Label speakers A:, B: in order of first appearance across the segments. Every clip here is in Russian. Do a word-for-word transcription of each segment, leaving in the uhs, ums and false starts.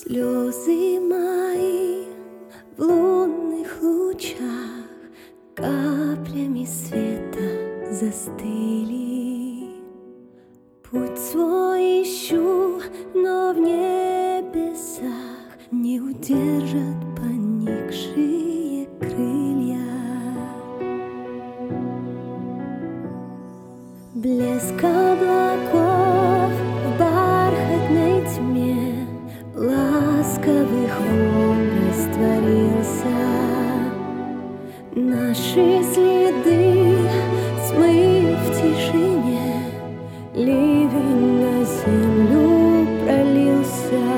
A: Слезы мои в лунных лучах каплями света застыли. Путь свой ищу, но в небесах не удержат поникшие крылья. Блеск облаков в бархатной тьме, ласковых волн растворился. Наши следы смыв в тишине, ливень на землю пролился.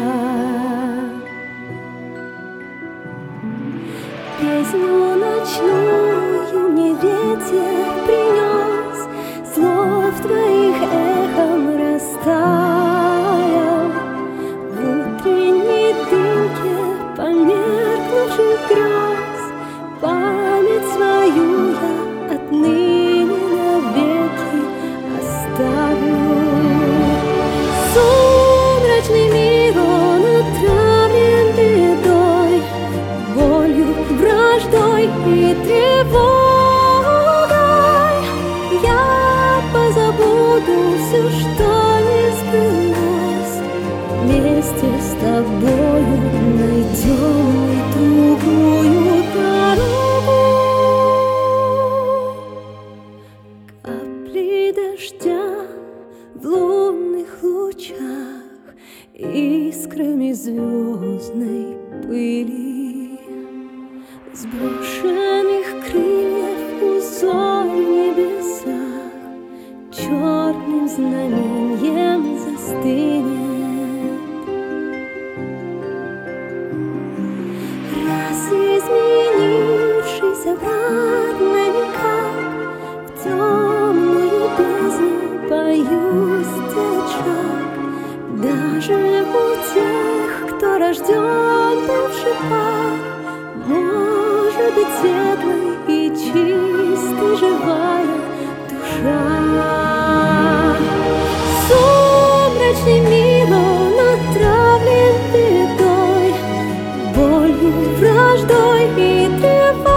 A: Песню ночную мне ветер принес, слов твоих эхом растаял. В утренней дымке померкнувших грез память свою я отныне навеки оставлю. Сумрачный мир, он отравлен бедой, болью, враждой и тревогой. Я позабуду все, что не сбылось, вместе с тобою найдем мы другую дорогу. Капли дождя в лунных лучах, искрами звездной пыли, сброшенных крыльев узор в небесах черным знаменьем застынет. Раз изменившись обратно никак, в темную бездну боюсь сделать шаг. Даже у тех, кто рожден был в шипах, может быть светлой и чистой живая душа. Сумрачный мир, он отравлен бедой, болью, враждой и тревогой.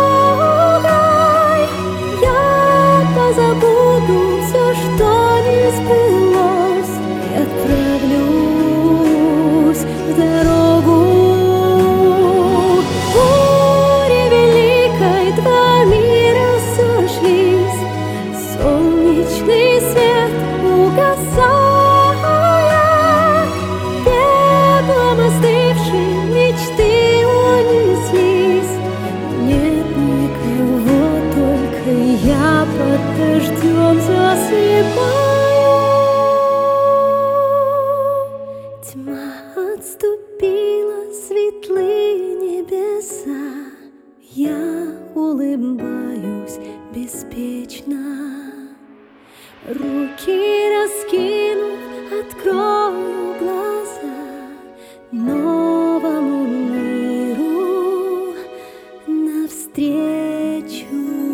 A: Я позабуду все, что не сбылось, и отправлюсь в дорогу. Буре великой два мира сошлись, солнечный свет угасая, пеплом остывшей мечты унеслись. Нет никого, только я под дождем засыпаю. Тьма отступила, светлые небеса, я улыбаюсь беспечно. Руки раскинув, открою глаза новому миру навстречу.